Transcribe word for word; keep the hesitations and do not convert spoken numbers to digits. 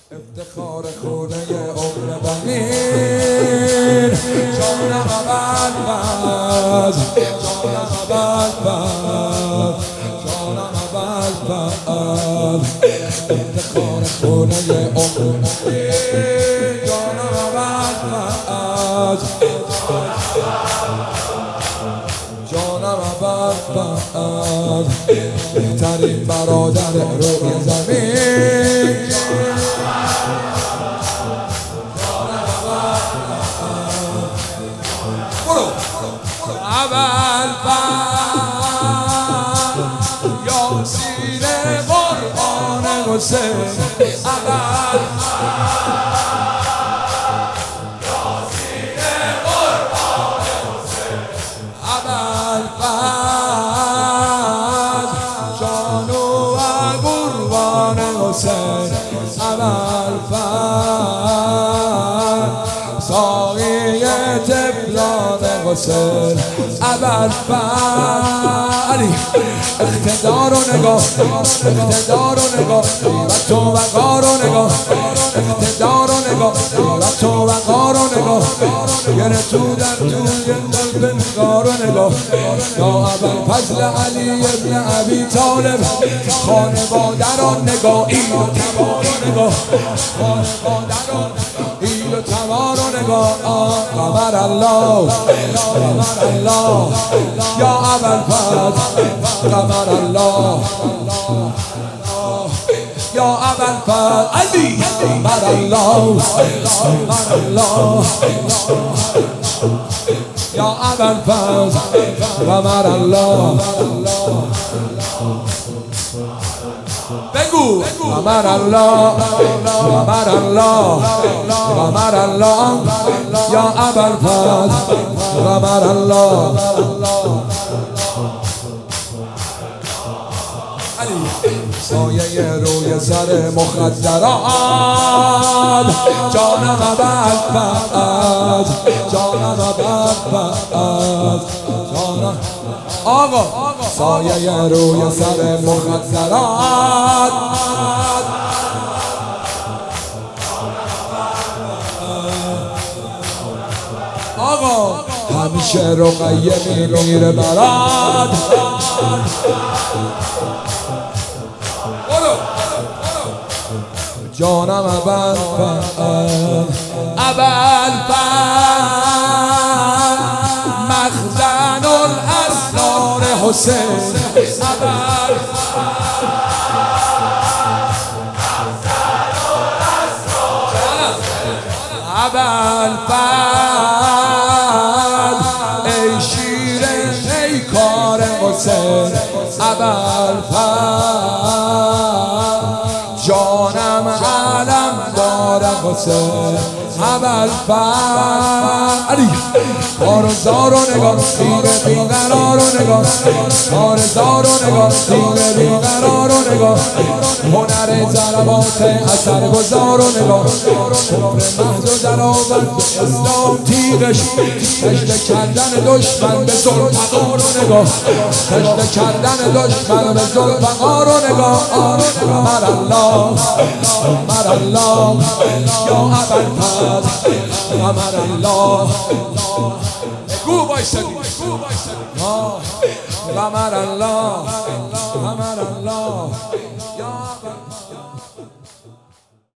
افتخار خونه عمر بمیر جانم اول بز جانم اول بز جانم اول بز افتخار خونه عمر بمیر جانم اول بز جانم اول بز بهترین برادر روی زمین اول بر یاسین قربان حسین اول یاسین قربان حسین اول بر جانو و قربان حسین اول بر ساقی طفلان حسین اول علی اقتدار و نگاه اقتدار و نگاه غیرت و وقار و نگاه اقتدار و نگاه غیرت و وقار و نگاه گره تو در توی قلب نگار و نگاه یا اول فضل علی ابن ابی طالب خانواده را نگاه این و تبار و نگاه خانواده را این و تبار و نگاه قمر الله قمر الله یا اول فضل قمر الله یا اول فضل علی قمر الله قمر الله یا اول فضل قمر الله بگو قمر الله قمر الله قمر الله یا اول فضل قمر الله سایه روی سر مخدرات جانم اول فضل جانم اول فضل جانم آقا سایه روی سر مخدرات آقا همیشه رقیه میمیره برات جانم اول فضل اول فضل مخزن الاسرار حسین اول اول فضل ای شیر پیکار حسین اول فضل جانم علم دار حسین اول فضل علی کارزار و نگاه تیر بیقرار و نگاه کارزار و نگاه تیر بیقرار و نگاه هنر ضربات اثر گذار و نگاه کفر محض و درآورد اسلام تیغش سجده کردن دشمن به ذوالفقار و نگاه سجده کردن دشمن به ذوالفقار و نگاه قمر الله قمر الله یا اول فضل قمر الله گو بایستدی قمر الله قمر الله یا